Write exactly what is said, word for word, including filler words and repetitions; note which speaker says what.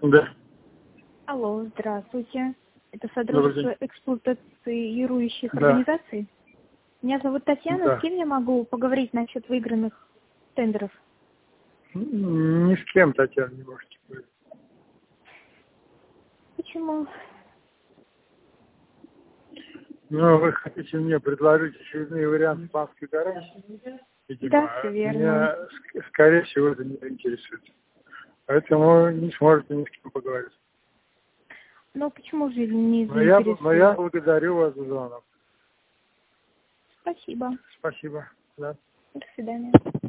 Speaker 1: Да.
Speaker 2: Алло, здравствуйте. Это Содружество эксплуатирующих
Speaker 1: Да.
Speaker 2: организаций? Меня зовут Татьяна.
Speaker 1: Да.
Speaker 2: С кем я могу поговорить насчет выигранных тендеров?
Speaker 1: Ни с кем, Татьяна, не можете говорить.
Speaker 2: Почему?
Speaker 1: Ну, вы хотите мне предложить очередные варианты банковской гарантии? Видимо,
Speaker 2: Да, все верно.
Speaker 1: меня, ск- скорее всего, это не интересует. Поэтому не сможете ни с кем поговорить.
Speaker 2: Ну, почему же не
Speaker 1: Но я,
Speaker 2: заинтересует?
Speaker 1: но я благодарю вас за звонок.
Speaker 2: Спасибо.
Speaker 1: Спасибо. Да.
Speaker 2: До свидания.